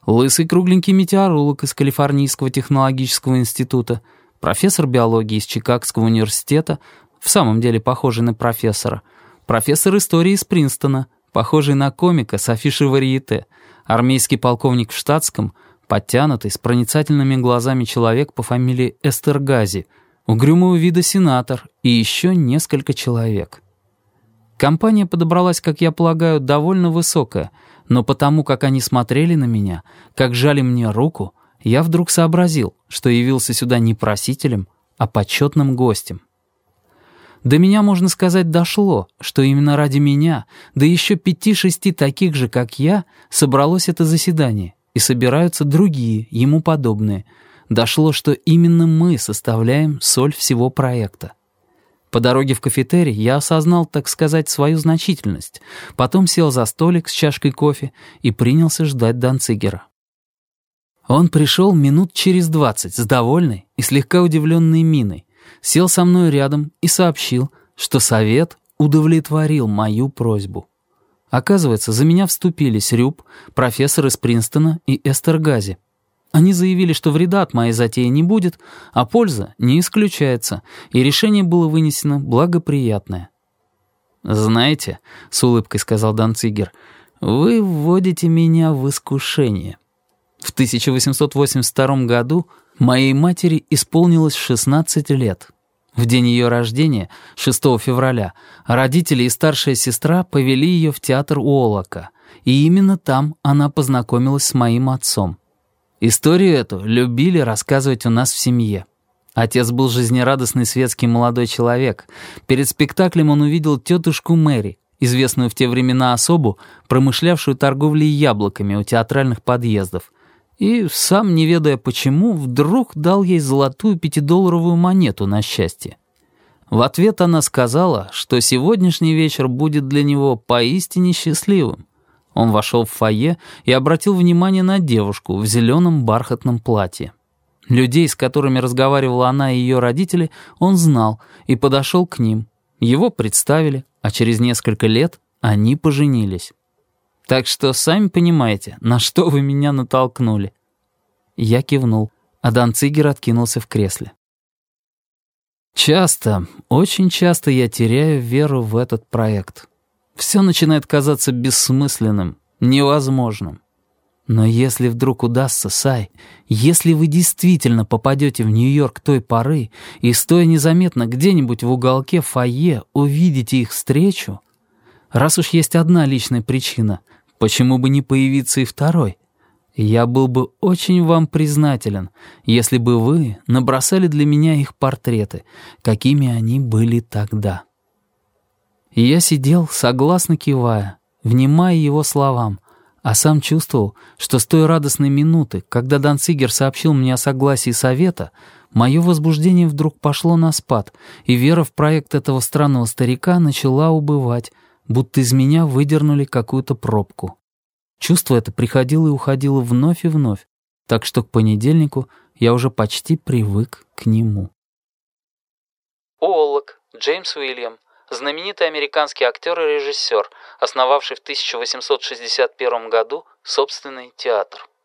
Лысый кругленький метеоролог из Калифорнийского технологического института, профессор биологии из Чикагского университета, в самом деле похожий на профессора, профессор истории из Принстона, похожий на комика с афиши «Варьете», армейский полковник в штатском, подтянутый, с проницательными глазами человек по фамилии Эстергази, угрюмого вида сенатор и еще несколько человек. Компания подобралась, как я полагаю, довольно высокая, но потому, как они смотрели на меня, как жали мне руку, я вдруг сообразил, что явился сюда не просителем, а почетным гостем. До меня, можно сказать, дошло, что именно ради меня, да еще 5-6 таких же, как я, собралось это заседание, и собираются другие, ему подобные. Дошло, что именно мы составляем соль всего проекта. По дороге в кафетерий я осознал, так сказать, свою значительность, потом сел за столик с чашкой кофе и принялся ждать Данцигера. Он пришел минут через 20 с довольной и слегка удивленной миной, сел со мной рядом и сообщил, что совет удовлетворил мою просьбу. Оказывается, за меня вступились Рюб, профессор из Принстона и Эстергази. Они заявили, что вреда от моей затеи не будет, а польза не исключается, и решение было вынесено благоприятное. «Знаете, — с улыбкой сказал Данцигер, — вы вводите меня в искушение. В 1882 году моей матери исполнилось 16 лет. В день ее рождения, 6 февраля, родители и старшая сестра повели ее в театр Уоллока, и именно там она познакомилась с моим отцом. Историю эту любили рассказывать у нас в семье. Отец был жизнерадостный светский молодой человек. Перед спектаклем он увидел тетушку Мэри, известную в те времена особу, промышлявшую торговлей яблоками у театральных подъездов, и, сам не ведая почему, вдруг дал ей золотую 5-долларовую монету на счастье. В ответ она сказала, что сегодняшний вечер будет для него поистине счастливым. Он вошел в фойе и обратил внимание на девушку в зеленом бархатном платье. Людей, с которыми разговаривала она и ее родители, он знал и подошел к ним. Его представили, а через несколько лет они поженились. Так что сами понимаете, на что вы меня натолкнули. Я кивнул, а Данцигер откинулся в кресле. Часто, очень часто я теряю веру в этот проект. Все начинает казаться бессмысленным, невозможным. Но если вдруг удастся, Сай, если вы действительно попадете в Нью-Йорк той поры и, стоя незаметно где-нибудь в уголке фойе, увидите их встречу, раз уж есть одна личная причина, почему бы не появиться и второй? Я был бы очень вам признателен, если бы вы набросали для меня их портреты, какими они были тогда. И я сидел, согласно кивая, внимая его словам, а сам чувствовал, что с той радостной минуты, когда Данцигер сообщил мне о согласии совета, мое возбуждение вдруг пошло на спад, и вера в проект этого странного старика начала убывать, будто из меня выдернули какую-то пробку. Чувство это приходило и уходило вновь и вновь, так что к понедельнику я уже почти привык к нему. Уоллок, Джеймс Уильям. Знаменитый американский актер и режиссер, основавший в 1861 году собственный театр.